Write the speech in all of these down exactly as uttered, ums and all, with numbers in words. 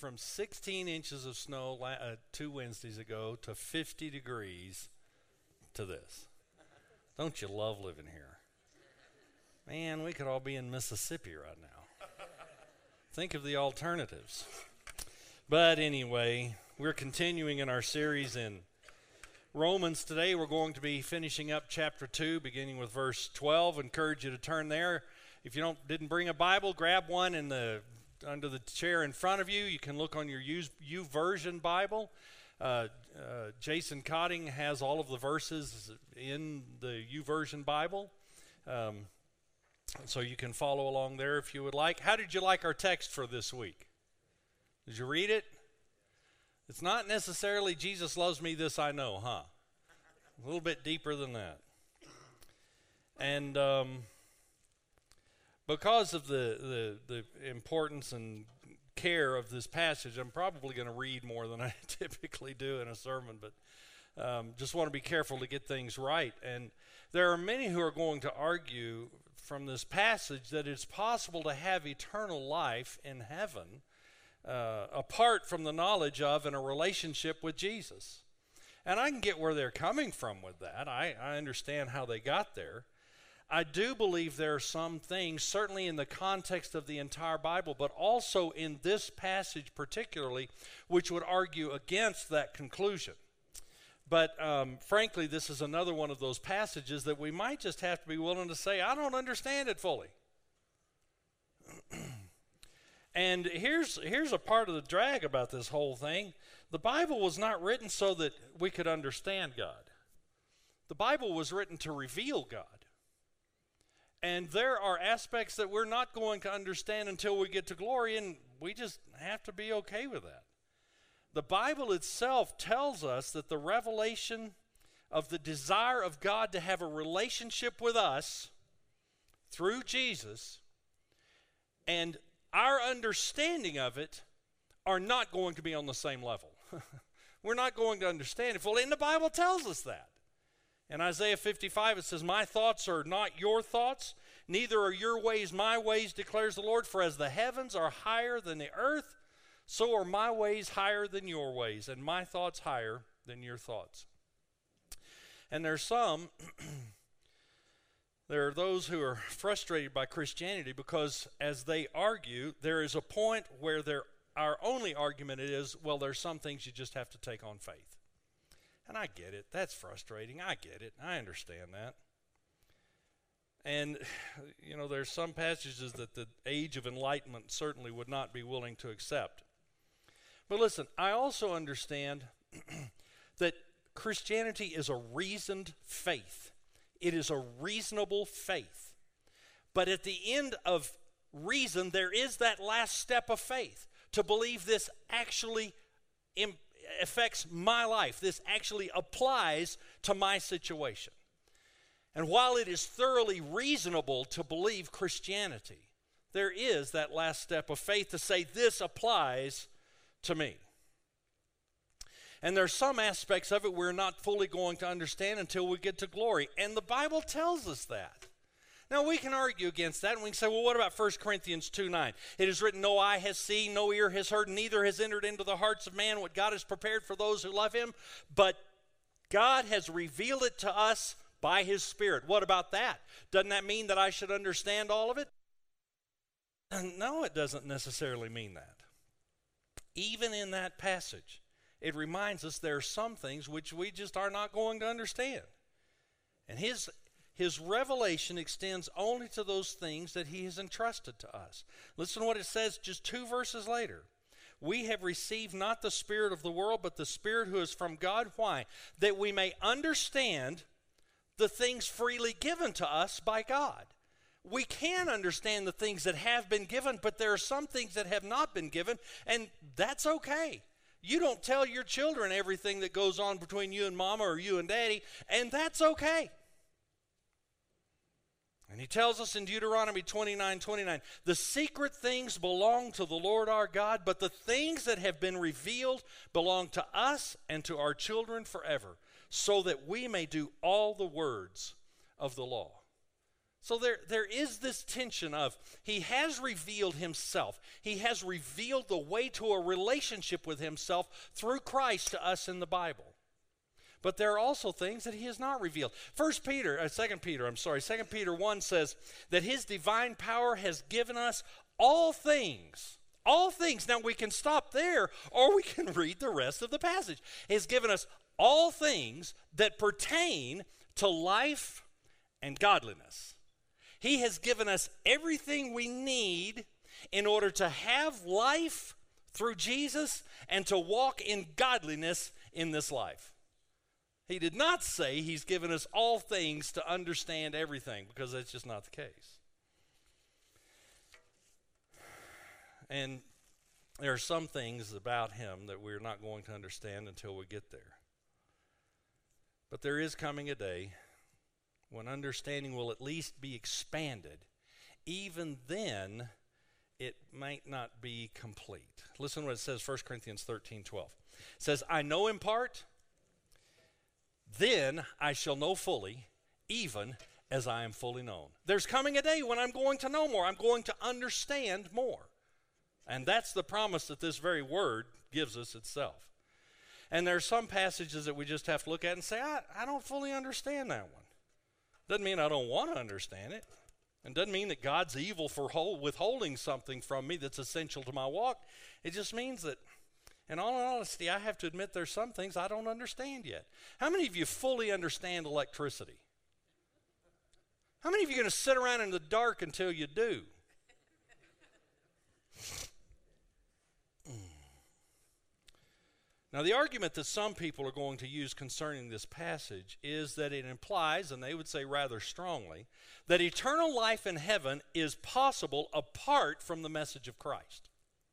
from sixteen inches of snow uh, two Wednesdays ago to fifty degrees to this. Don't you love living here? Man, we could all be in Mississippi right now. Think of the alternatives. But anyway, we're continuing in our series in Romans. Today we're going to be finishing up chapter two, beginning with verse twelve. Encourage you to turn there. If you don't didn't bring a Bible, grab one in the under the chair in front of you. You can look on your YouVersion Bible. Uh, uh, Jason Cotting has all of the verses in the YouVersion Bible. Um, so you can follow along there if you would like. How did you like our text for this week? Did you read it? It's not necessarily Jesus loves me, this I know, huh? A little bit deeper than that. And um, because of the, the, the importance and care of this passage, I'm probably going to read more than I typically do in a sermon, but um, just want to be careful to get things right. And there are many who are going to argue from this passage that it's possible to have eternal life in heaven uh, apart from the knowledge of and a relationship with Jesus. And I can get where they're coming from with that. I, I understand how they got there. I do believe there are some things, certainly in the context of the entire Bible, but also in this passage particularly, which would argue against that conclusion. But um, frankly, this is another one of those passages that we might just have to be willing to say, I don't understand it fully. And here's, here's a part of the drag about this whole thing. The Bible was not written so that we could understand God. The Bible was written to reveal God. And there are aspects that we're not going to understand until we get to glory, and we just have to be okay with that. The Bible itself tells us that the revelation of the desire of God to have a relationship with us through Jesus and our understanding of it are not going to be on the same level. We're not going to understand it fully, and the Bible tells us that. In Isaiah fifty-five, it says, my thoughts are not your thoughts, neither are your ways my ways, declares the Lord. For as the heavens are higher than the earth, so are my ways higher than your ways, and my thoughts higher than your thoughts. And there's some, there are those who are frustrated by Christianity because as they argue, there is a point where their our only argument is, well, there's some things you just have to take on faith. And I get it. That's frustrating. I get it. I understand that. And, you know, there's some passages that the age of enlightenment certainly would not be willing to accept. But listen, I also understand that Christianity is a reasoned faith. It is a reasonable faith. But at the end of reason, there is that last step of faith to believe this actually im- affects my life. This actually applies to my situation. And while it is thoroughly reasonable to believe Christianity, there is that last step of faith to say this applies to me. And there's some aspects of it we're not fully going to understand until we get to glory. And the Bible tells us that. Now, we can argue against that, and we can say, well, what about First Corinthians two nine? It is written, no eye has seen, no ear has heard, neither has entered into the hearts of man what God has prepared for those who love him. But God has revealed it to us by his Spirit. What about that? Doesn't that mean that I should understand all of it? No, it doesn't necessarily mean that. Even in that passage, it reminds us there are some things which we just are not going to understand. And his His revelation extends only to those things that he has entrusted to us. Listen to what it says just two verses later. We have received not the spirit of the world, but the Spirit who is from God. Why? That we may understand the things freely given to us by God. We can understand the things that have been given, but there are some things that have not been given, and that's okay. You don't tell your children everything that goes on between you and mama or you and daddy, and that's okay. And he tells us in Deuteronomy twenty-nine twenty-nine, the secret things belong to the Lord our God, but the things that have been revealed belong to us and to our children forever, so that we may do all the words of the law. So there, there is this tension of he has revealed himself. He has revealed the way to a relationship with himself through Christ to us in the Bible. But there are also things that he has not revealed. First Peter, uh, Second Peter, I'm sorry, Second Peter one says that his divine power has given us all things. All things. Now we can stop there, or we can read the rest of the passage. He has given us all things that pertain to life and godliness. He has given us everything we need in order to have life through Jesus and to walk in godliness in this life. He did not say he's given us all things to understand everything, because that's just not the case. And there are some things about him that we're not going to understand until we get there. But there is coming a day when understanding will at least be expanded. Even then, it might not be complete. Listen to what it says, First Corinthians thirteen twelve. It says, I know in part, then I shall know fully, even as I am fully known. There's coming a day when I'm going to know more. I'm going to understand more. And that's the promise that this very word gives us itself. And there are some passages that we just have to look at and say, I, I don't fully understand that one. Doesn't mean I don't want to understand it. And doesn't mean that God's evil for hold, withholding something from me that's essential to my walk. It just means that, in all honesty, I have to admit there's some things I don't understand yet. How many of you fully understand electricity? How many of you are going to sit around in the dark until you do? Now, the argument that some people are going to use concerning this passage is that it implies, and they would say rather strongly, that eternal life in heaven is possible apart from the message of Christ.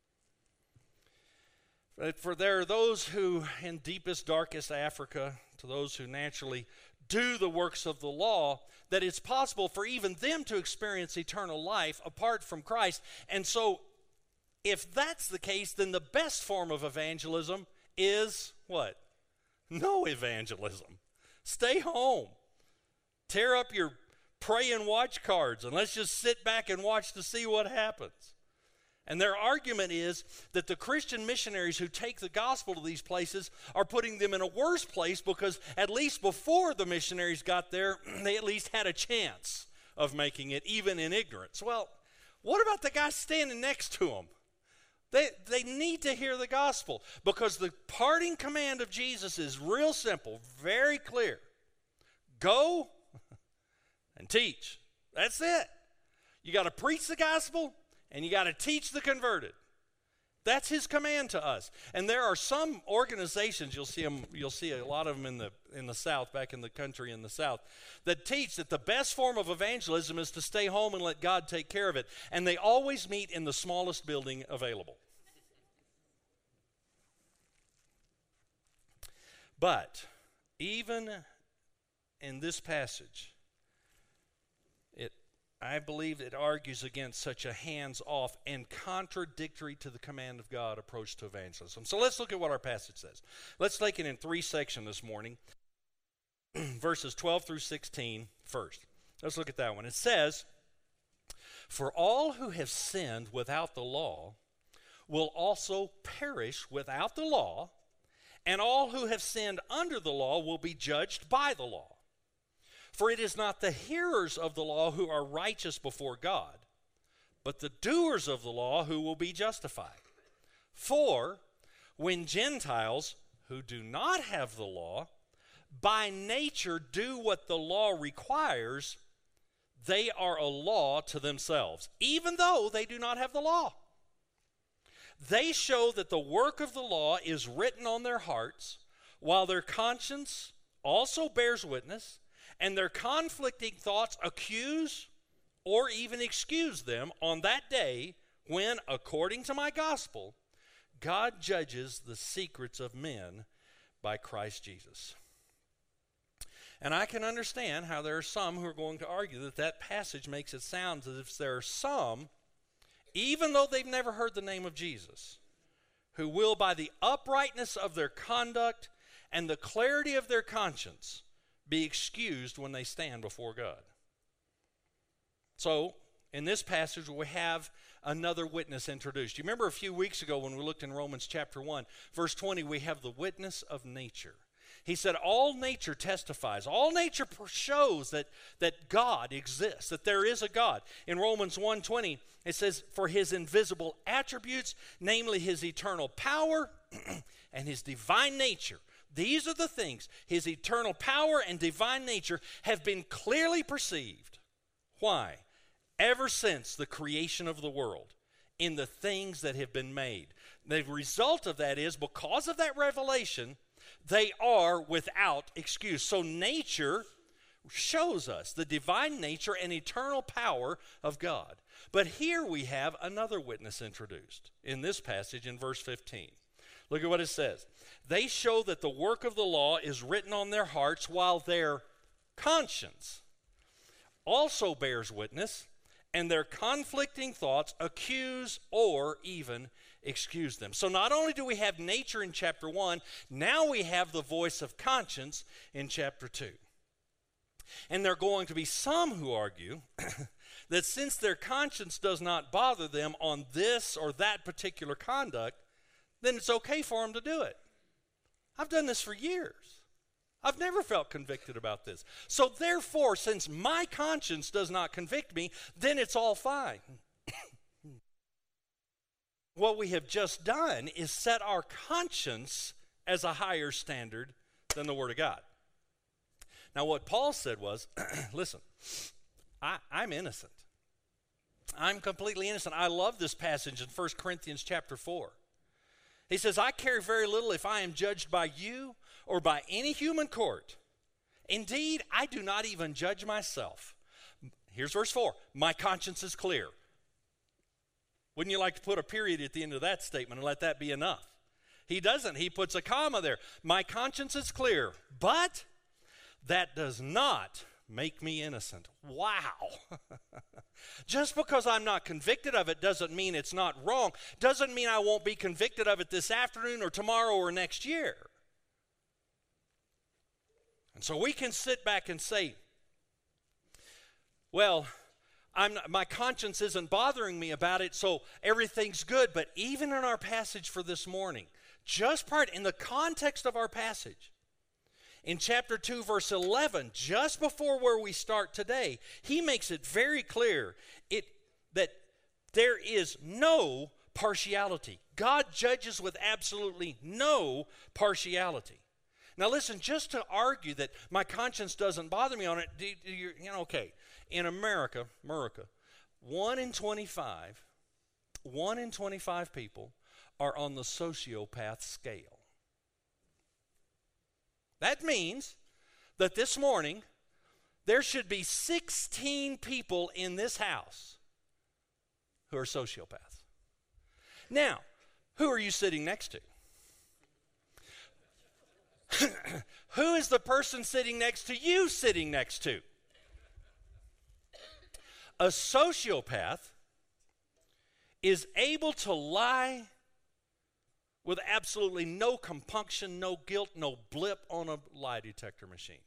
For there are those who, in deepest, darkest Africa, to those who naturally do the works of the law, that it's possible for even them to experience eternal life apart from Christ. And so, if that's the case, then the best form of evangelism is what? No evangelism. Stay home. Tear up your pray and watch cards, and let's just sit back and watch to see what happens. And their argument is that the Christian missionaries who take the gospel to these places are putting them in a worse place, because at least before the missionaries got there, they at least had a chance of making it, even in ignorance. Well, what about the guy standing next to them? They, they need to hear the gospel, because the parting command of Jesus is real simple, very clear. Go and teach. That's it. You got to preach the gospel, and you got to teach the converted. That's his command to us. And there are some organizations, you'll see them, you'll see a lot of them in the in the South, back in the country in the South, that teach that the best form of evangelism is to stay home and let God take care of it. And they always meet in the smallest building available. But even in this passage, it I believe it argues against such a hands-off and contradictory to the command of God approach to evangelism. So let's look at what our passage says. Let's take it in three sections this morning. Verses twelve through sixteen first. Let's look at that one. It says, "For all who have sinned without the law will also perish without the law, and all who have sinned under the law will be judged by the law. For it is not the hearers of the law who are righteous before God, but the doers of the law who will be justified. For when Gentiles who do not have the law by nature do what the law requires, they are a law to themselves, even though they do not have the law. They show that the work of the law is written on their hearts, while their conscience also bears witness, and their conflicting thoughts accuse or even excuse them on that day when, according to my gospel, God judges the secrets of men by Christ Jesus." And I can understand how there are some who are going to argue that that passage makes it sound as if there are some, even though they've never heard the name of Jesus, who will, by the uprightness of their conduct and the clarity of their conscience, be excused when they stand before God. So, in this passage, we have another witness introduced. You remember a few weeks ago when we looked in Romans chapter one, verse twenty, we have the witness of nature. He said all nature testifies, all nature shows that, that God exists, that there is a God. In Romans one twenty, it says, for his invisible attributes, namely his eternal power and his divine nature. These are the things, his eternal power and divine nature have been clearly perceived. Why? Ever since the creation of the world, in the things that have been made. The result of that is, because of that revelation, they are without excuse. So nature shows us the divine nature and eternal power of God. But here we have another witness introduced in this passage in verse fifteen. Look at what it says. They show that the work of the law is written on their hearts, while their conscience also bears witness, and their conflicting thoughts accuse or even excuse them. So not only do we have nature in chapter one, now we have the voice of conscience in chapter two. And there are going to be some who argue that since their conscience does not bother them on this or that particular conduct, then it's okay for them to do it. I've done this for years. I've never felt convicted about this. So therefore, since my conscience does not convict me, then it's all fine. What we have just done is set our conscience as a higher standard than the Word of God. Now what Paul said was, listen, I, I'm innocent. I'm completely innocent. I love this passage in First Corinthians chapter four. He says, I care very little if I am judged by you or by any human court. Indeed, I do not even judge myself. Here's verse four. My conscience is clear. Wouldn't you like to put a period at the end of that statement and let that be enough? He doesn't. He puts a comma there. My conscience is clear, but that does not make me innocent. Wow. Just because I'm not convicted of it doesn't mean it's not wrong. Doesn't mean I won't be convicted of it this afternoon or tomorrow or next year. And so we can sit back and say, well, I'm not, my conscience isn't bothering me about it, so everything's good. But even in our passage for this morning, just part in the context of our passage, in chapter two, verse eleven, just before where we start today, he makes it very clear it, that there is no partiality. God judges with absolutely no partiality. Now listen, just to argue that my conscience doesn't bother me on it, do, do you, you know, okay, in America, America, one in twenty-five, one in twenty-five people are on the sociopath scale. That means that this morning there should be sixteen people in this house who are sociopaths. Now, who are you sitting next to? Who is the person sitting next to you sitting next to? A sociopath is able to lie with absolutely no compunction, no guilt, no blip on a lie detector machine.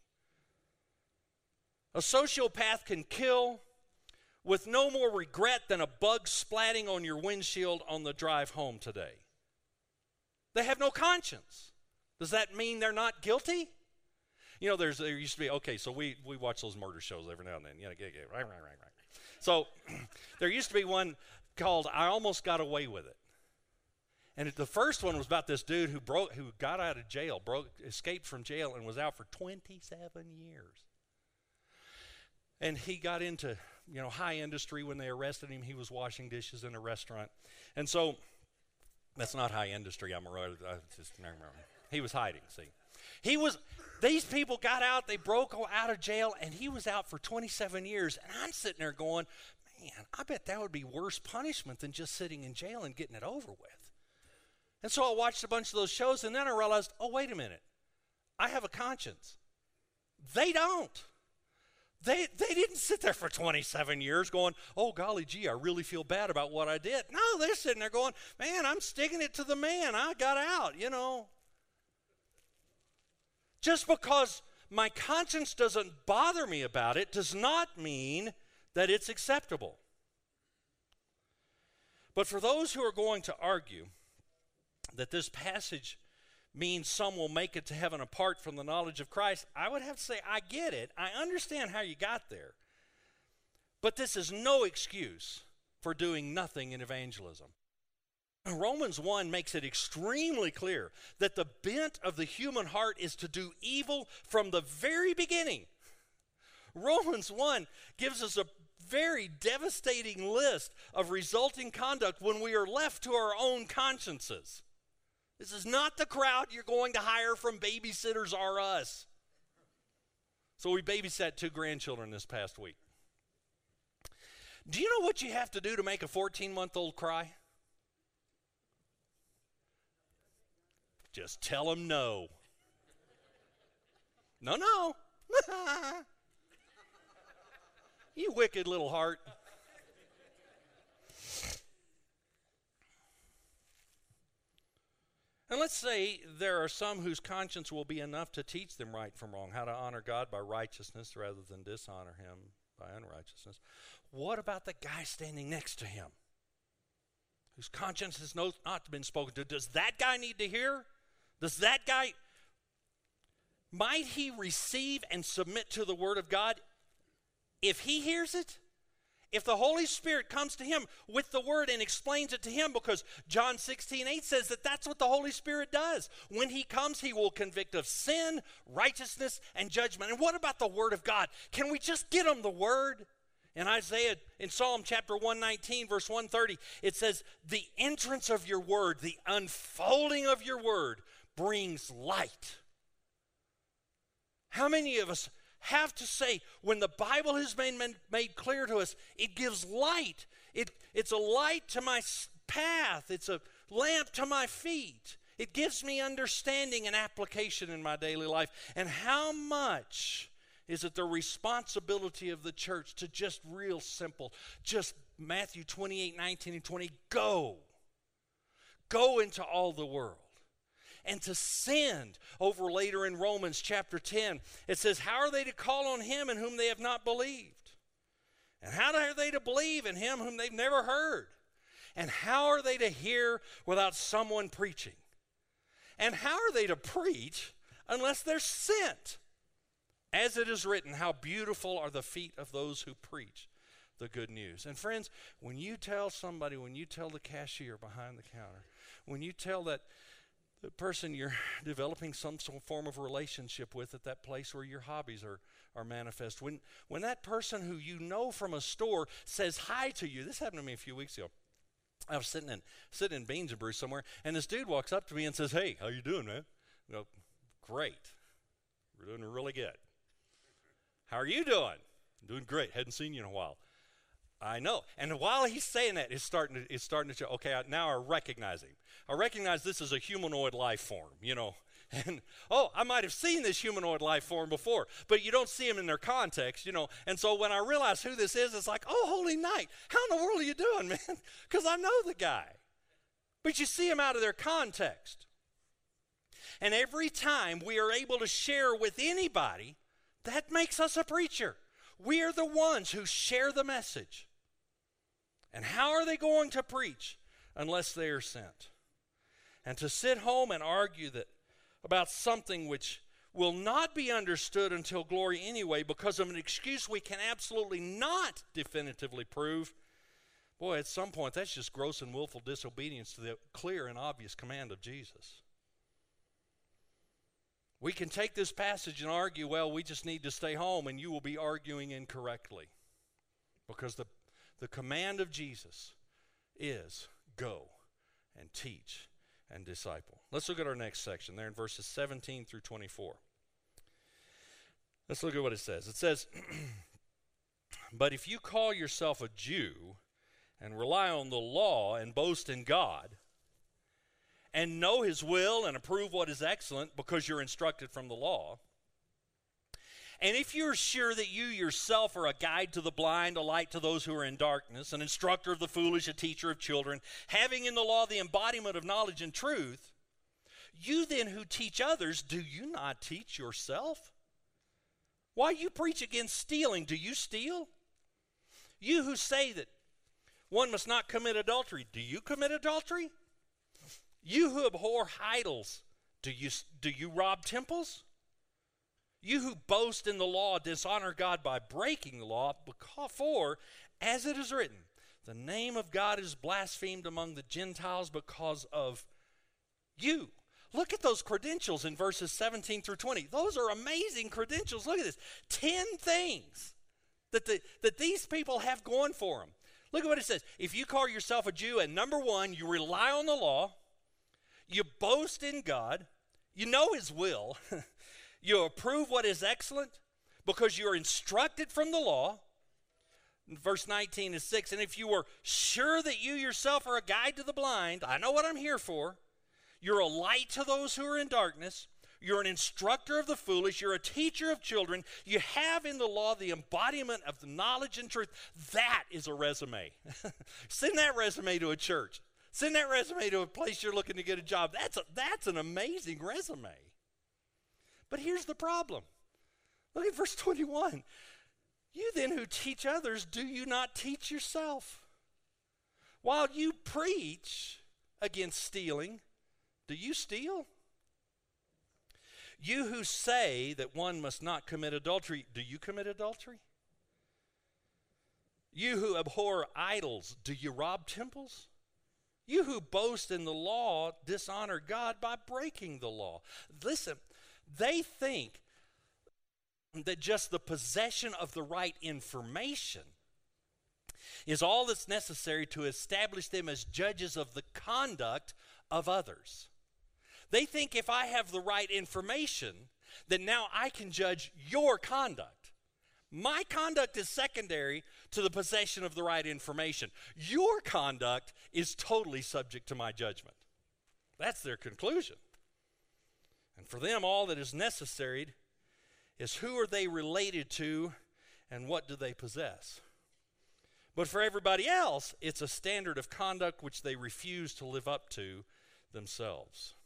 A sociopath can kill with no more regret than a bug splatting on your windshield on the drive home today. They have no conscience. Does that mean they're not guilty? You know, there's there used to be, okay, so we, we watch those murder shows every now and then. You know, get, get, right, right, right, right. So there used to be one called I Almost Got Away With It. And the first one was about this dude who broke, who got out of jail, broke, escaped from jail, and was out for twenty-seven years. And he got into, you know, high industry when they arrested him. He was washing dishes in a restaurant, and so that's not high industry. I'm a, I just, he was hiding. See, he was. These people got out. They broke out of jail, and he was out for twenty-seven years. And I'm sitting there going, man, I bet that would be worse punishment than just sitting in jail and getting it over with. And so I watched a bunch of those shows, and then I realized, oh, wait a minute. I have a conscience. They don't. They they didn't sit there for twenty-seven years going, oh, golly gee, I really feel bad about what I did. No, they're sitting there going, man, I'm sticking it to the man. I got out, you know. Just because my conscience doesn't bother me about it does not mean that it's acceptable. But for those who are going to argue that this passage means some will make it to heaven apart from the knowledge of Christ, I would have to say, I get it. I understand how you got there. But this is no excuse for doing nothing in evangelism. Romans one makes it extremely clear that the bent of the human heart is to do evil from the very beginning. Romans one gives us a very devastating list of resulting conduct when we are left to our own consciences. This is not the crowd you're going to hire from Babysitters R Us. So we babysat two grandchildren this past week. Do you know what you have to do to make a fourteen-month-old cry? Just tell them no. No, no. You wicked little heart. And let's say there are some whose conscience will be enough to teach them right from wrong, how to honor God by righteousness rather than dishonor him by unrighteousness. What about the guy standing next to him, whose conscience has not been spoken to? Does that guy need to hear? Does that guy, might he receive and submit to the Word of God if he hears it? If the Holy Spirit comes to him with the Word and explains it to him, because John sixteen eight says that that's what the Holy Spirit does. When he comes, he will convict of sin, righteousness, and judgment. And what about the Word of God? Can we just get him the Word? In Isaiah, in Psalm chapter one nineteen, verse one thirty, it says, the entrance of your Word, the unfolding of your Word brings light. How many of us have to say, when the Bible has been made clear to us, it gives light. It, it's a light to my path. It's a lamp to my feet. It gives me understanding and application in my daily life. And how much is it the responsibility of the church to just real simple, just Matthew twenty-eight, nineteen, and twenty, go. Go into all the world. And to send. Over later in Romans chapter ten, it says, how are they to call on him in whom they have not believed? And how are they to believe in him whom they've never heard? And how are they to hear without someone preaching? And how are they to preach unless they're sent? As it is written, how beautiful are the feet of those who preach the good news. And friends, when you tell somebody, when you tell the cashier behind the counter, when you tell that the person you're developing some form of relationship with at that place where your hobbies are, are manifest. When, when that person who you know from a store says hi to you, this happened to me a few weeks ago. I was sitting in sitting in Beans and Brews somewhere, and this dude walks up to me and says, hey, how you doing, man? I go, great. We're doing really good. How are you doing? I'm doing great. Hadn't seen you in a while. I know. And while he's saying that, it's starting to, it's starting to show, okay, I, now I recognize him. I recognize this is a humanoid life form, you know. And, oh, I might have seen this humanoid life form before, but you don't see them in their context, you know. And so when I realize who this is, it's like, oh, holy night. How in the world are you doing, man? Because I know the guy. But you see him out of their context. And every time we are able to share with anybody, that makes us a preacher. We are the ones who share the message. And how are they going to preach unless they are sent? And to sit home and argue that about something which will not be understood until glory anyway because of an excuse we can absolutely not definitively prove, boy, at some point that's just gross and willful disobedience to the clear and obvious command of Jesus. We can take this passage and argue, well, we just need to stay home, and you will be arguing incorrectly. Because the, the command of Jesus is go and teach and disciple. Let's look at our next section there in verses seventeen through twenty-four. Let's look at what it says. It says, but if you call yourself a Jew and rely on the law and boast in God, and know his will and approve what is excellent because you're instructed from the law. And if you're sure that you yourself are a guide to the blind, a light to those who are in darkness, an instructor of the foolish, a teacher of children, having in the law the embodiment of knowledge and truth, you then who teach others, do you not teach yourself? Why you preach against stealing? Do you steal? You who say that one must not commit adultery, do you commit adultery? You who abhor idols, do you, do you rob temples? You who boast in the law dishonor God by breaking the law, because, for, as it is written, the name of God is blasphemed among the Gentiles because of you. Look at those credentials in verses seventeen through twenty. Those are amazing credentials. Look at this. Ten things that, the, that these people have going for them. Look at what it says. If you call yourself a Jew, and number one, you rely on the law, you boast in God, you know his will, you approve what is excellent because you're instructed from the law. Verse nineteen is six, and if you were sure that you yourself are a guide to the blind, I know what I'm here for. You're a light to those who are in darkness. You're an instructor of the foolish. You're a teacher of children. You have in the law the embodiment of the knowledge and truth. That is a resume. Send that resume to a church. Send that resume to a place you're looking to get a job. That's, a, that's an amazing resume. But here's the problem. Look at verse twenty-one. You then who teach others, do you not teach yourself? While you preach against stealing, do you steal? You who say that one must not commit adultery, do you commit adultery? You who abhor idols, do you rob temples? You who boast in the law dishonor God by breaking the law. Listen, they think that just the possession of the right information is all that's necessary to establish them as judges of the conduct of others. They think if I have the right information, then now I can judge your conduct. My conduct is secondary to the possession of the right information. Your conduct is totally subject to my judgment. That's their conclusion. And for them, all that is necessary is who are they related to and what do they possess. But for everybody else, it's a standard of conduct which they refuse to live up to themselves.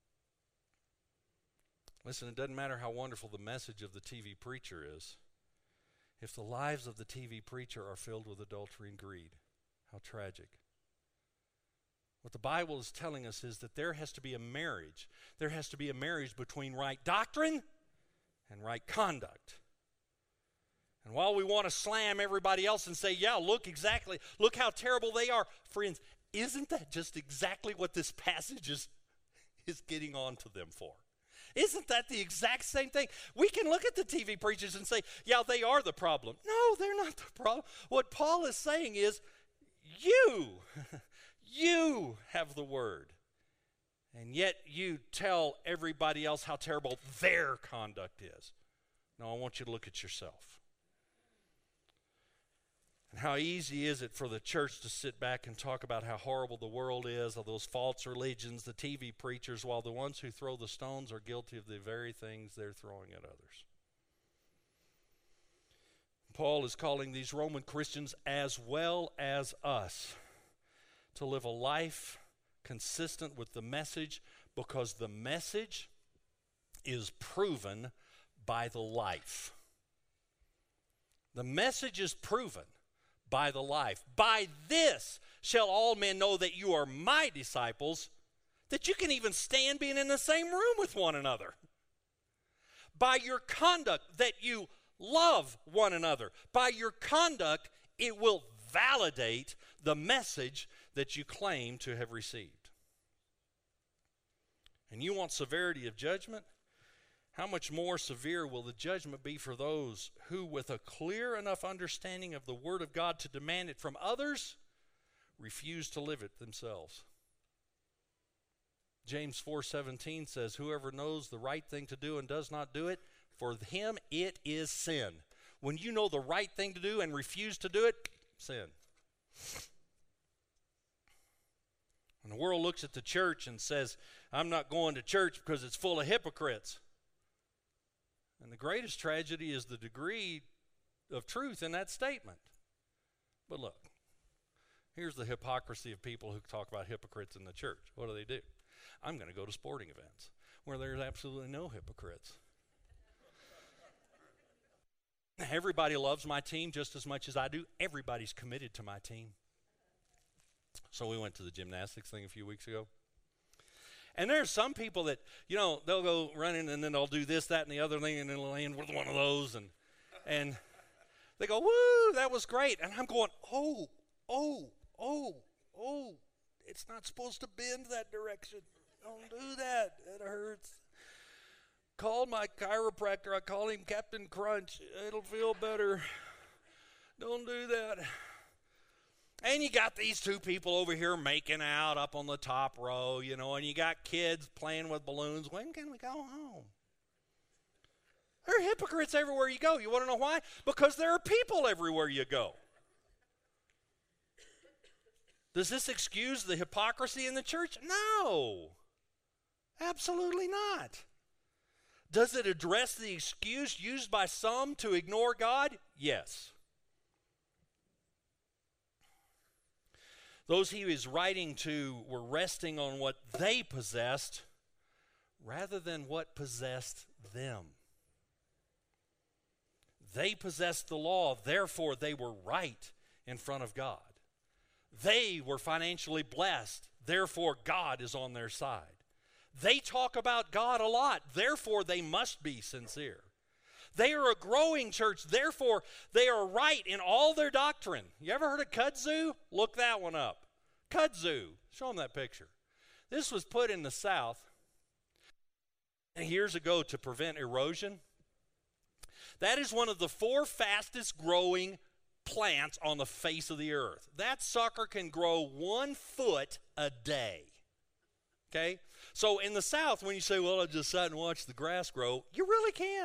Listen, it doesn't matter how wonderful the message of the T V preacher is. If the lives of the T V preacher are filled with adultery and greed, how tragic. What the Bible is telling us is that there has to be a marriage. There has to be a marriage between right doctrine and right conduct. And while we want to slam everybody else and say, yeah, look exactly, look how terrible they are, friends, isn't that just exactly what this passage is, is getting on to them for? Isn't that the exact same thing? We can look at the T V preachers and say, yeah, they are the problem. No, they're not the problem. What Paul is saying is, you, you have the word. And yet you tell everybody else how terrible their conduct is. No, I want you to look at yourself. And how easy is it for the church to sit back and talk about how horrible the world is, of those false religions, the T V preachers, while the ones who throw the stones are guilty of the very things they're throwing at others. Paul is calling these Roman Christians, as well as us, to live a life consistent with the message, because the message is proven by the life. The message is proven by the life. By this shall all men know that you are my disciples, that you can even stand being in the same room with one another. By your conduct, that you love one another. By your conduct, it will validate the message that you claim to have received. And you want severity of judgment? How much more severe will the judgment be for those who, with a clear enough understanding of the Word of God to demand it from others, refuse to live it themselves? James four seventeen says, whoever knows the right thing to do and does not do it, for him it is sin. When you know the right thing to do and refuse to do it, sin. When the world looks at the church and says, I'm not going to church because it's full of hypocrites. And the greatest tragedy is the degree of truth in that statement. But look, here's the hypocrisy of people who talk about hypocrites in the church. What do they do? I'm going to go to sporting events where there's absolutely no hypocrites. Everybody loves my team just as much as I do. Everybody's committed to my team. So we went to the gymnastics thing a few weeks ago. And there are some people that, you know, they'll go running and then they'll do this, that, and the other thing, and then they'll end with one of those. And and they go, woo, that was great. And I'm going, oh, oh, oh, oh. It's not supposed to bend that direction. Don't do that. It hurts. Call my chiropractor. I call him Captain Crunch. It'll feel better. Don't do that. And you got these two people over here making out up on the top row, you know, and you got kids playing with balloons. When can we go home? There are hypocrites everywhere you go. You want to know why? Because there are people everywhere you go. Does this excuse the hypocrisy in the church? No. Absolutely not. Does it address the excuse used by some to ignore God? Yes. Those he was writing to were resting on what they possessed rather than what possessed them. They possessed the law, therefore they were right in front of God. They were financially blessed, therefore God is on their side. They talk about God a lot, therefore they must be sincere. They are a growing church, therefore they are right in all their doctrine. You ever heard of kudzu? Look that one up. Kudzu. Show them that picture. This was put in the South years ago to prevent erosion. That is one of the four fastest growing plants on the face of the earth. That sucker can grow one foot a day. Okay? So in the South, when you say, well, I just sat and watched the grass grow, you really can.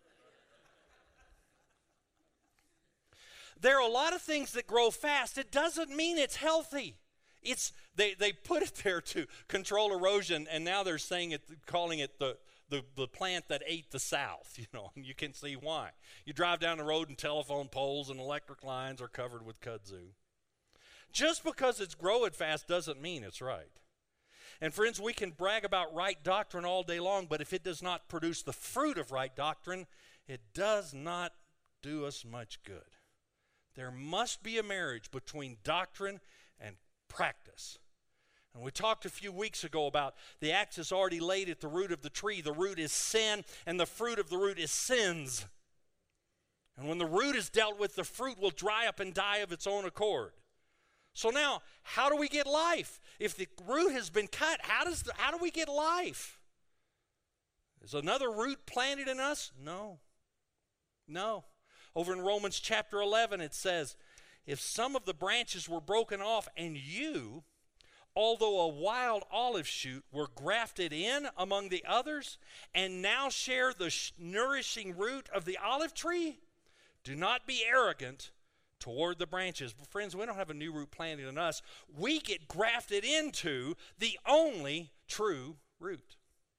There are a lot of things that grow fast. It doesn't mean it's healthy. It's they, they put it there to control erosion, and now they're saying it, calling it the, the, the plant that ate the South, you know, and you can see why. You drive down the road and telephone poles and electric lines are covered with kudzu. Just because it's growing fast doesn't mean it's right. And friends, we can brag about right doctrine all day long, but if it does not produce the fruit of right doctrine, it does not do us much good. There must be a marriage between doctrine and practice. And we talked a few weeks ago about the axe is already laid at the root of the tree. The root is sin, and the fruit of the root is sins. And when the root is dealt with, the fruit will dry up and die of its own accord. So now, how do we get life? If the root has been cut, how does the, how do we get life? Is another root planted in us? No. No. Over in Romans chapter eleven, it says, if some of the branches were broken off and you, although a wild olive shoot, were grafted in among the others and now share the sh- nourishing root of the olive tree, do not be arrogant toward the branches. But friends, we don't have a new root planted in us. We get grafted into the only true root.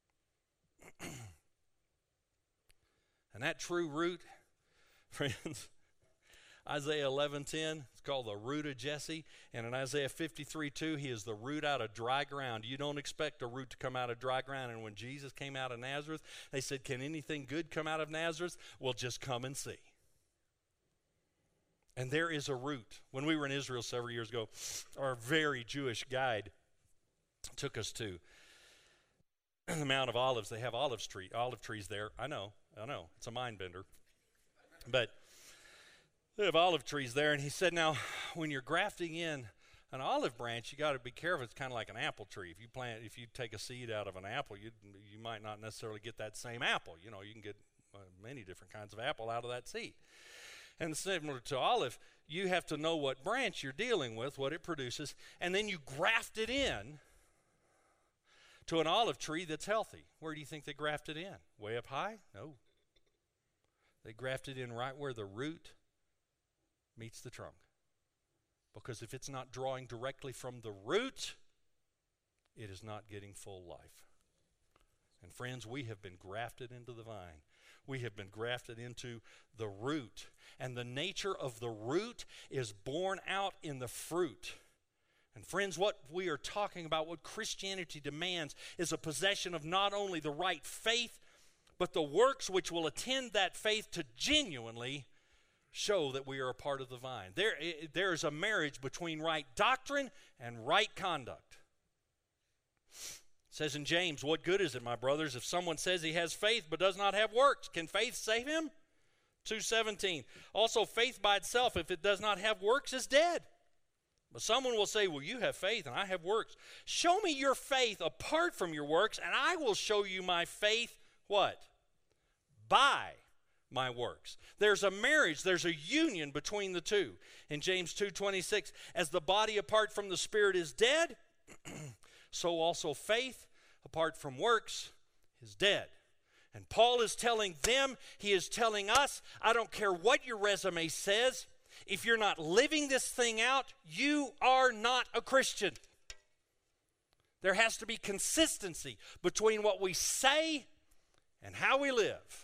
And that true root, friends, Isaiah eleven ten, it's called the root of Jesse. And in Isaiah fifty-three two, he is the root out of dry ground. You don't expect a root to come out of dry ground. And when Jesus came out of Nazareth, they said, can anything good come out of Nazareth? Well, just come and see. And there is a root. When we were in Israel several years ago, our very Jewish guide took us to the Mount of Olives. They have olive tree, olive trees there. I know, I know. It's a mind bender. But they have olive trees there. And he said, now, when you're grafting in an olive branch, you got to be careful. It's kind of like an apple tree. If you plant, if you take a seed out of an apple, you you might not necessarily get that same apple. You know, you can get uh, many different kinds of apple out of that seed. And similar to olive, you have to know what branch you're dealing with, what it produces, and then you graft it in to an olive tree that's healthy. Where do you think they grafted in? Way up high? No. They grafted in right where the root meets the trunk. Because if it's not drawing directly from the root, it is not getting full life. And friends, we have been grafted into the vine. We have been grafted into the root. And the nature of the root is borne out in the fruit. And friends, what we are talking about, what Christianity demands, is a possession of not only the right faith, but the works which will attend that faith to genuinely show that we are a part of the vine. There, there is a marriage between right doctrine and right conduct. It says in James, what good is it, my brothers, if someone says he has faith but does not have works? Can faith save him? two seventeen. Also, faith by itself, if it does not have works, is dead. But someone will say, well, you have faith and I have works. Show me your faith apart from your works, and I will show you my faith, what? By my works. There's a marriage, there's a union between the two. In James two twenty-six, as the body apart from the spirit is dead, so also faith apart from works is dead. And Paul is telling them, he is telling us, I don't care what your resume says, if you're not living this thing out, you are not a Christian. There has to be consistency between what we say and how we live.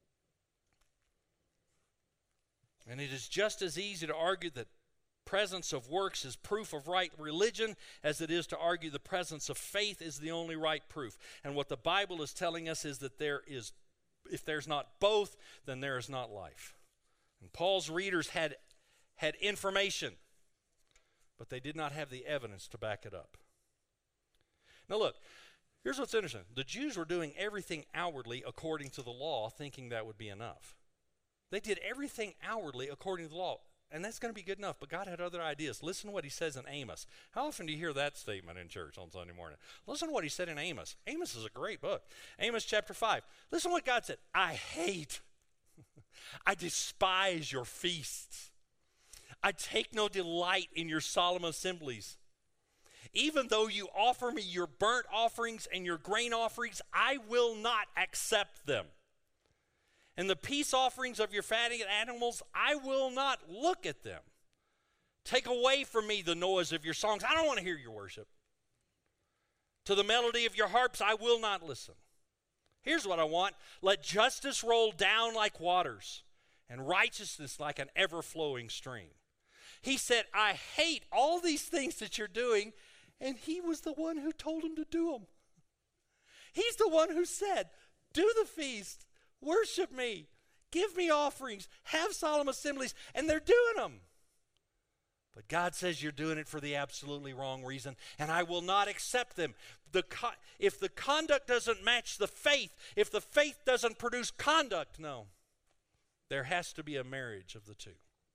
And it is just as easy to argue that presence of works is proof of right religion as it is to argue the presence of faith is the only right proof. And what the Bible is telling us is that there is, if there's not both, then there is not life. And Paul's readers had, had information, but they did not have the evidence to back it up. Now look, here's what's interesting. The Jews were doing everything outwardly according to the law, thinking that would be enough. They did everything outwardly according to the law. And that's going to be good enough, but God had other ideas. Listen to what he says in Amos. How often do you hear that statement in church on Sunday morning? Listen to what he said in Amos. Amos is a great book. Amos chapter five. Listen to what God said. I hate, I despise your feasts. I take no delight in your solemn assemblies. Even though you offer me your burnt offerings and your grain offerings, I will not accept them. And the peace offerings of your fatted animals, I will not look at them. Take away from me the noise of your songs. I don't want to hear your worship. To the melody of your harps, I will not listen. Here's what I want. Let justice roll down like waters, and righteousness like an ever-flowing stream. He said, I hate all these things that you're doing, and he was the one who told him to do them. He's the one who said, do the feast. Worship me, give me offerings, have solemn assemblies, and they're doing them. But God says you're doing it for the absolutely wrong reason, and I will not accept them. The co- if the conduct doesn't match the faith, if the faith doesn't produce conduct, no. There has to be a marriage of the two.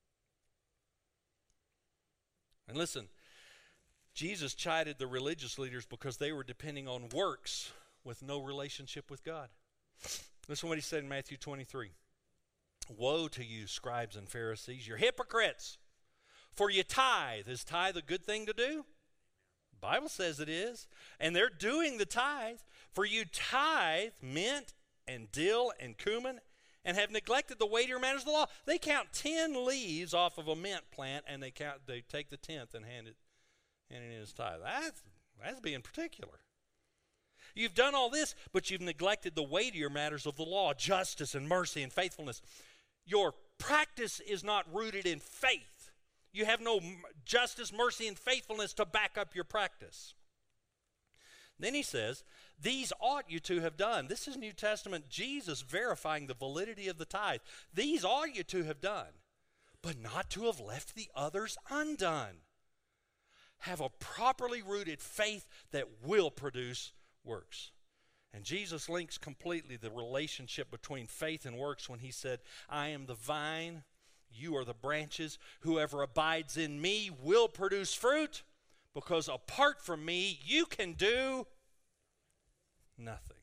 And listen, Jesus chided the religious leaders because they were depending on works with no relationship with God. Listen to what he said in Matthew twenty-three. Woe to you, scribes and Pharisees, you're hypocrites, for you tithe. Is tithe a good thing to do? The Bible says it is. And they're doing the tithe. For you tithe mint and dill and cumin and have neglected the weightier matters of the law. They count ten leaves off of a mint plant and they count. They take the tenth and hand it, hand it in as tithe. That's, that's being particular. You've done all this, but you've neglected the weightier matters of the law, justice and mercy and faithfulness. Your practice is not rooted in faith. You have no justice, mercy, and faithfulness to back up your practice. Then he says, these ought you to have done. This is New Testament Jesus verifying the validity of the tithe. These ought you to have done, but not to have left the others undone. Have a properly rooted faith that will produce works. And Jesus links completely the relationship between faith and works when he said, I am the vine, you are the branches. Whoever abides in me will produce fruit, because apart from me, you can do nothing.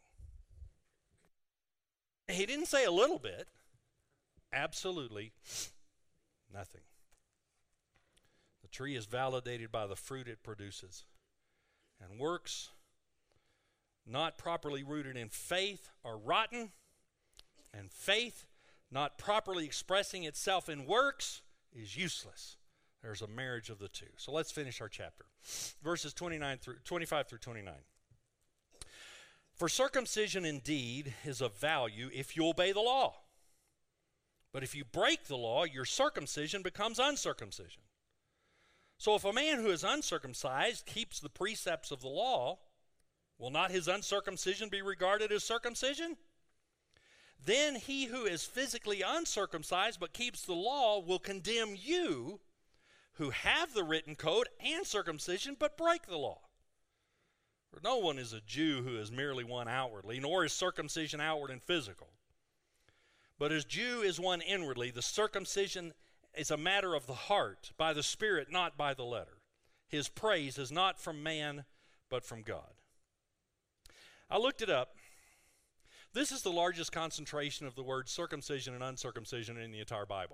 He didn't say a little bit. Absolutely nothing. The tree is validated by the fruit it produces. And works not properly rooted in faith are rotten, and faith not properly expressing itself in works is useless. There's a marriage of the two. So let's finish our chapter. Verses twenty-nine through twenty-five through twenty-nine. For circumcision indeed is of value if you obey the law. But if you break the law, your circumcision becomes uncircumcision. So if a man who is uncircumcised keeps the precepts of the law, will not his uncircumcision be regarded as circumcision? then he who is physically uncircumcised but keeps the law will condemn you who have the written code and circumcision but break the law. For no one is a Jew who is merely one outwardly, nor is circumcision outward and physical. But as Jew is one inwardly, the circumcision is a matter of the heart, by the Spirit, not by the letter. His praise is not from man, but from God. I looked it up. This is the largest concentration of the words circumcision and uncircumcision in the entire Bible.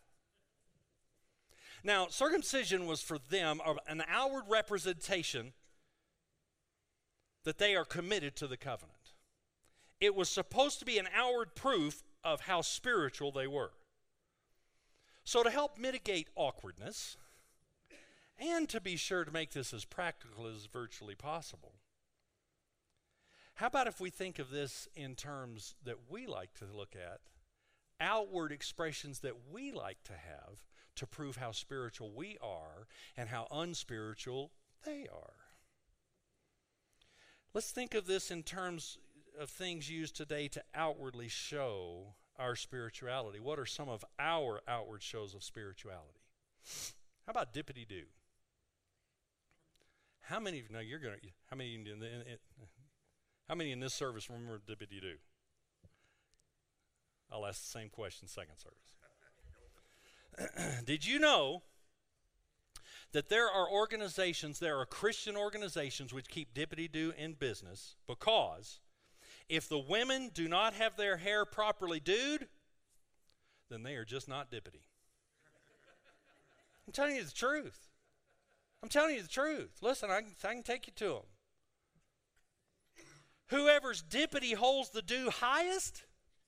Now, circumcision was for them an outward representation that they are committed to the covenant. It was supposed to be an outward proof of how spiritual they were. So to help mitigate awkwardness, and to be sure to make this as practical as virtually possible, how about if we think of this in terms that we like to look at, outward expressions that we like to have to prove how spiritual we are and how unspiritual they are. Let's think of this in terms of things used today to outwardly show our spirituality. What are some of our outward shows of spirituality? How about dippity-doo? How many of you, now you're going to, how many in, the, in, in, how many in this service remember dippity-doo? I'll ask the same question second service. Did you know that there are organizations, there are Christian organizations which keep dippity-doo in business because if the women do not have their hair properly doed, then they are just not dippity. I'm telling you the truth. I'm telling you the truth. Listen, I can, I can take you to them. Whoever's dippity holds the do highest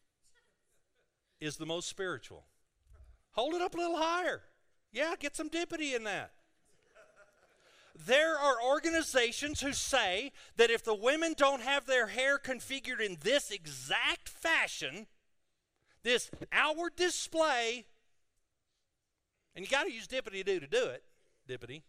is the most spiritual. Hold it up a little higher. Yeah, get some dippity in that. There are organizations who say that if the women don't have their hair configured in this exact fashion, this outward display, and you got to use dippity-doo to do it, dippity,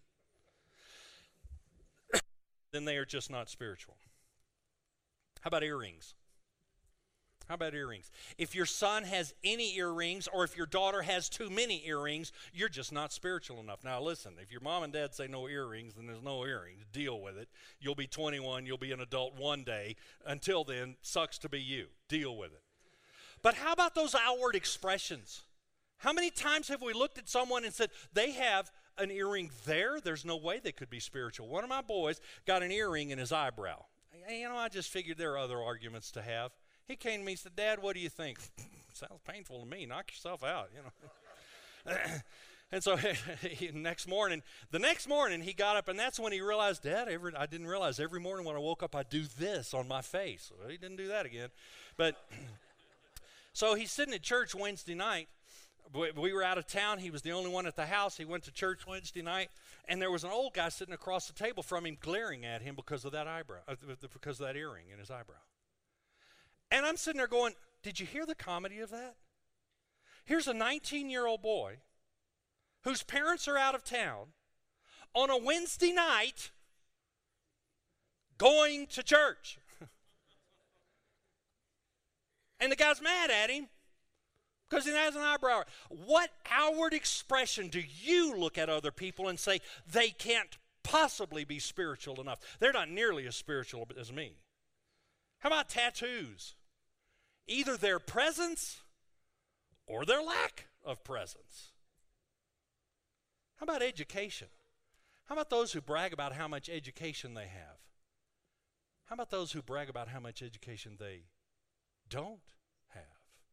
then they are just not spiritual. How about earrings? How about earrings? If your son has any earrings or if your daughter has too many earrings, you're just not spiritual enough. Now listen, if your mom and dad say no earrings, then there's no earrings. Deal with it. You'll be twenty-one, you'll be an adult one day. Until then, sucks to be you. Deal with it. But how about those outward expressions? How many times have we looked at someone and said, they have an earring there? There's no way they could be spiritual. One of my boys got an earring in his eyebrow. You know, I just figured there are other arguments to have. He came to me and said, Dad, what do you think? Sounds painful to me. Knock yourself out, you know. And so he, next morning, the next morning he got up, and that's when he realized, Dad, every, I didn't realize every morning when I woke up I do this on my face. Well, he didn't do that again. But so he's sitting at church Wednesday night. We were out of town. He was the only one at the house. He went to church Wednesday night, and there was an old guy sitting across the table from him glaring at him because of that eyebrow, because of that earring in his eyebrow. And I'm sitting there going, did you hear the comedy of that? Here's a nineteen-year-old boy whose parents are out of town on a Wednesday night going to church. And the guy's mad at him because he has an eyebrow. What outward expression do you look at other people and say they can't possibly be spiritual enough? They're not nearly as spiritual as me. How about tattoos? Either their presence or their lack of presence. How about education? How about those who brag about how much education they have? How about those who brag about how much education they don't have?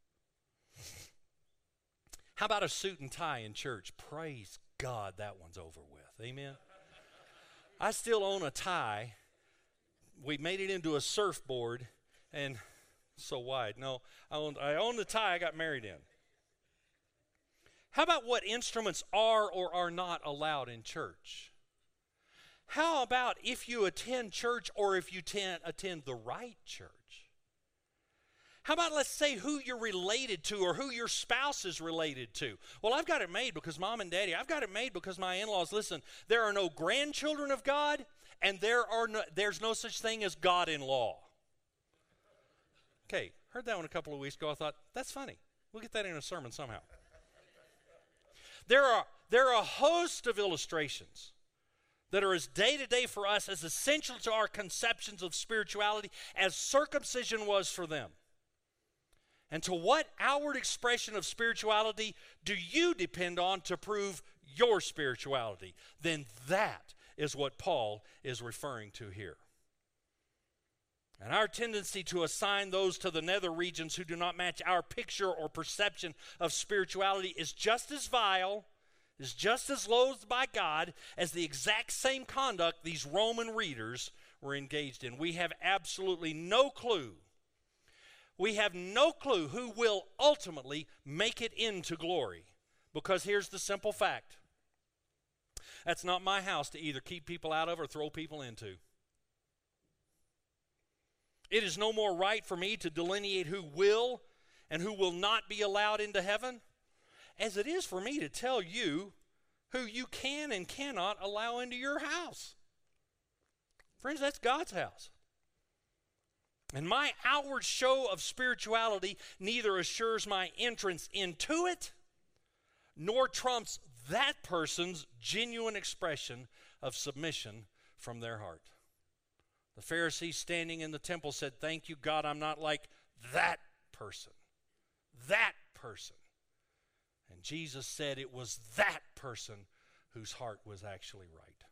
How about a suit and tie in church? Praise God, that one's over with. Amen? I still own a tie. We made it into a surfboard, and so wide. No, I own, I own the tie I got married in. How about what instruments are or are not allowed in church? How about if you attend church or if you ten, attend the right church? How about, let's say, who you're related to or who your spouse is related to? Well, I've got it made because Mom and Daddy, I've got it made because my in-laws, listen, there are no grandchildren of God, and there are no, there's no such thing as God-in-law. Okay, Heard that one a couple of weeks ago. I thought, that's funny. We'll get that in a sermon somehow. There are, there are a host of illustrations that are as day-to-day for us, as essential to our conceptions of spirituality as circumcision was for them. And to what outward expression of spirituality do you depend on to prove your spirituality? Then that is what Paul is referring to here. And our tendency to assign those to the nether regions who do not match our picture or perception of spirituality is just as vile, is just as loathed by God as the exact same conduct these Roman readers were engaged in. We have absolutely no clue. We have no clue who will ultimately make it into glory. Because here's the simple fact. That's not my house to either keep people out of or throw people into. It is no more right for me to delineate who will and who will not be allowed into heaven as it is for me to tell you who you can and cannot allow into your house. Friends, that's God's house. And my outward show of spirituality neither assures my entrance into it nor trumps that person's genuine expression of submission from their heart. The Pharisees standing in the temple said, "Thank you, God, I'm not like that person, that person." And Jesus said it was that person whose heart was actually right.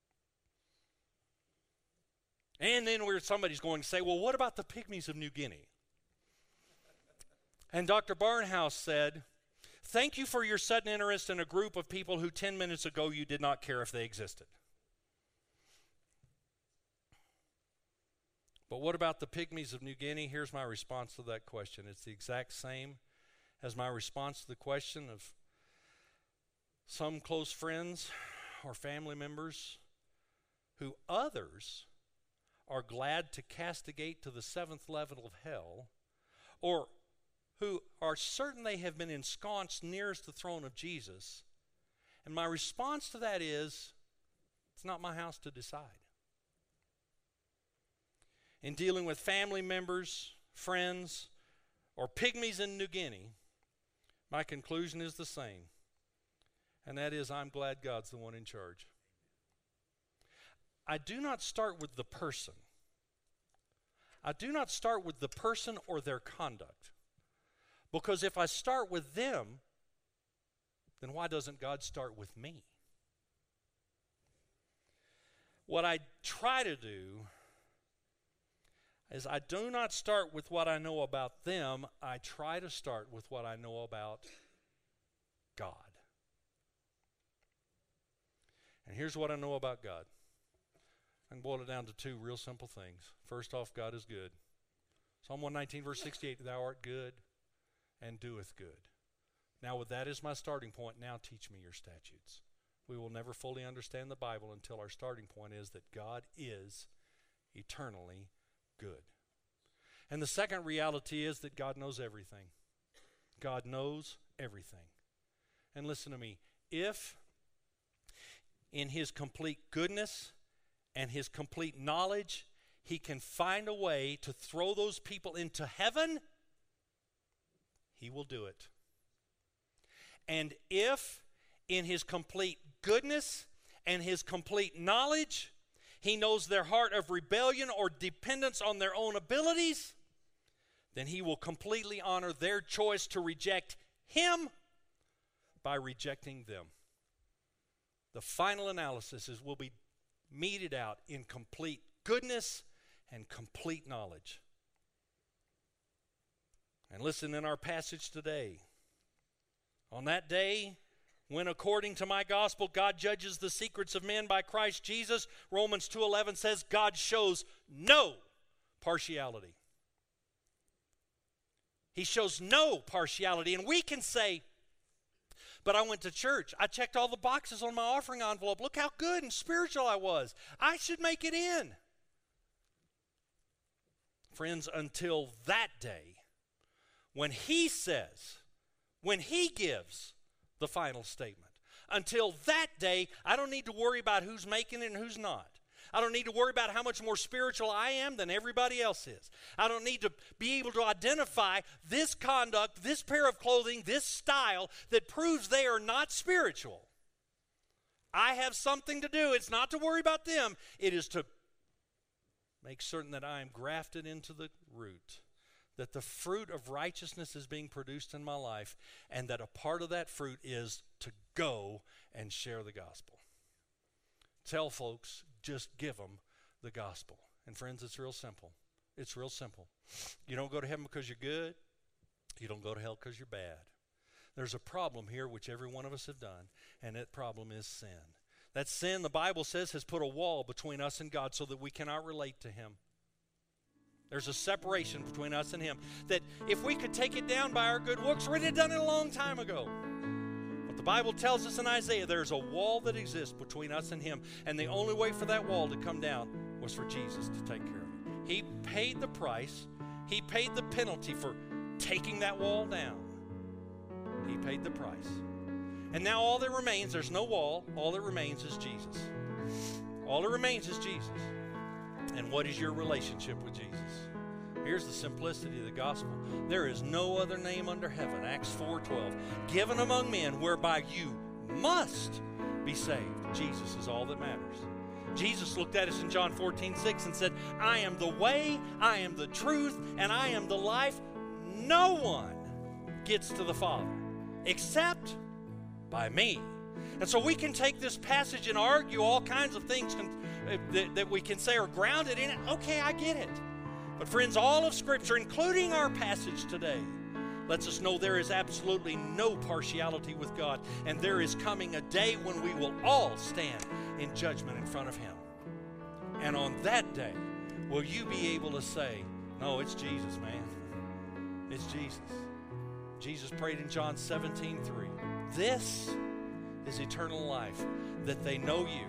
And then we're, somebody's going to say, well, what about the pygmies of New Guinea? And Doctor Barnhouse said, "Thank you for your sudden interest in a group of people who ten minutes ago you did not care if they existed." But what about the pygmies of New Guinea? Here's my response to that question. It's the exact same as my response to the question of some close friends or family members who others are glad to castigate to the seventh level of hell, or who are certain they have been ensconced nearest the throne of Jesus. And my response to that is, it's not my house to decide. In dealing with family members, friends, or pygmies in New Guinea, my conclusion is the same. And that is, I'm glad God's the one in charge. I do not start with the person. I do not start with the person or their conduct. Because if I start with them, then why doesn't God start with me? What I try to do is I do not start with what I know about them. I try to start with what I know about God. And here's what I know about God. I can boil it down to two real simple things. First off, God is good. Psalm one nineteen, verse sixty-eight, "Thou art good and doeth good." Now, with that as my starting point, now teach me your statutes. We will never fully understand the Bible until our starting point is that God is eternally good. And the second reality is that God knows everything. God knows everything. And listen to me. If in his complete goodness and his complete knowledge, he can find a way to throw those people into heaven, he will do it. And if in his complete goodness and his complete knowledge, he knows their heart of rebellion or dependence on their own abilities, then he will completely honor their choice to reject him by rejecting them. The final analysis is will be meted out in complete goodness and complete knowledge. And listen, in our passage today, on that day, when according to my gospel, God judges the secrets of men by Christ Jesus, Romans two eleven says God shows no partiality. He shows no partiality. And we can say, but I went to church. I checked all the boxes on my offering envelope. Look how good and spiritual I was. I should make it in. Friends, until that day, when he says, when he gives the final statement, until that day, I don't need to worry about who's making it and who's not. I don't need to worry about how much more spiritual I am than everybody else is. I don't need to be able to identify this conduct, this pair of clothing, this style that proves they are not spiritual. I have something to do. It's not to worry about them. It is to make certain that I am grafted into the root, that the fruit of righteousness is being produced in my life, and that a part of that fruit is to go and share the gospel. Tell folks, just give them the gospel. And friends, it's real simple. It's real simple. You don't go to heaven because you're good. You don't go to hell because you're bad. There's a problem here which every one of us have done, and that problem is sin. That sin, the Bible says, has put a wall between us and God so that we cannot relate to him. There's a separation between us and him that if we could take it down by our good works, we'd have done it a long time ago. But the Bible tells us in Isaiah there's a wall that exists between us and him, and the only way for that wall to come down was for Jesus to take care of it. He paid the price. He paid the penalty for taking that wall down. He paid the price. And now all that remains, there's no wall, all that remains is Jesus. All that remains is Jesus. And what is your relationship with Jesus? Here's the simplicity of the gospel. There is no other name under heaven, Acts four twelve, given among men whereby you must be saved. Jesus is all that matters. Jesus looked at us in John fourteen six and said, I am the way, I am the truth, and I am the life. No one gets to the Father except by me. And so we can take this passage and argue all kinds of things con- that, that we can say are grounded in it. Okay, I get it. But friends, all of Scripture, including our passage today, lets us know there is absolutely no partiality with God, and there is coming a day when we will all stand in judgment in front of him. And on that day, will you be able to say, no, it's Jesus, man. It's Jesus. Jesus prayed in John seventeen three. This is eternal life, that they know you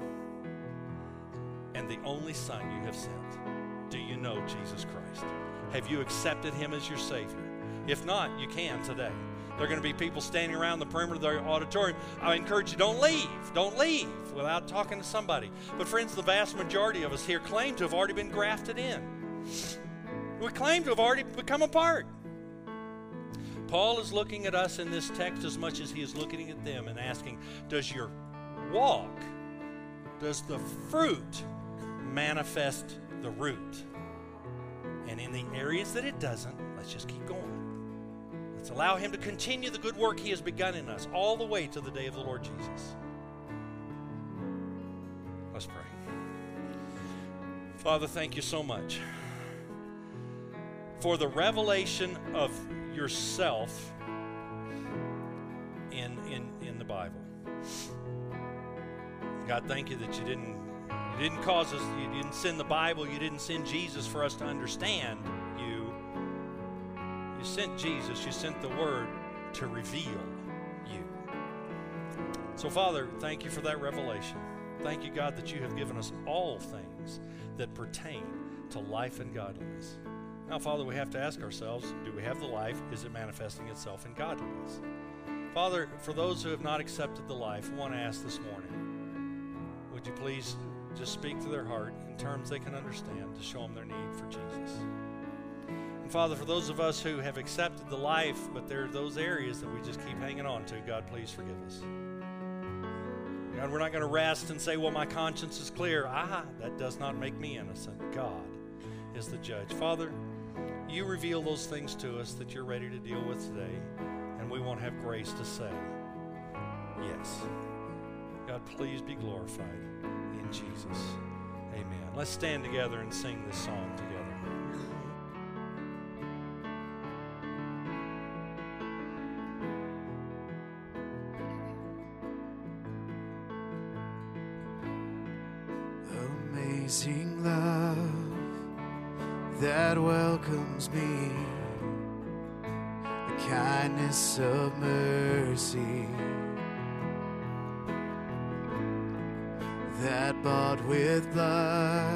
and the only Son you have sent. Do you know Jesus Christ? Have you accepted him as your Savior? If not, you can today. There are going to be people standing around the perimeter of the auditorium. I encourage you, don't leave. Don't leave without talking to somebody. But friends, the vast majority of us here claim to have already been grafted in. We claim to have already become a part. Paul is looking at us in this text as much as he is looking at them and asking, does your walk, does the fruit manifest the root? And in the areas that it doesn't, let's just keep going. Let's allow him to continue the good work he has begun in us all the way to the day of the Lord Jesus. Let's pray. Father, thank you so much for the revelation of yourself in, in, in the Bible. God, thank you that you didn't you didn't cause us, you didn't send the Bible, you didn't send Jesus for us to understand you. You sent Jesus, you sent the Word to reveal you. So, Father, thank you for that revelation. Thank you, God, that you have given us all things that pertain to life and godliness. Now, Father, we have to ask ourselves, do we have the life? Is it manifesting itself in godliness? Father, for those who have not accepted the life, I want to ask this morning, would you please just speak to their heart in terms they can understand to show them their need for Jesus? And Father, for those of us who have accepted the life, but there are those areas that we just keep hanging on to, God, please forgive us. God, we're not going to rest and say, well, my conscience is clear. Ah, that does not make me innocent. God is the judge. Father, you reveal those things to us that you're ready to deal with today, and we won't have grace to say yes. God, please be glorified in Jesus. Amen. Let's stand together and sing this song together. Amazing love that welcomes me, the kindness of mercy that bought with blood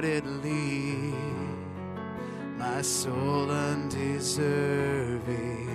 wholeheartedly my soul undeserving.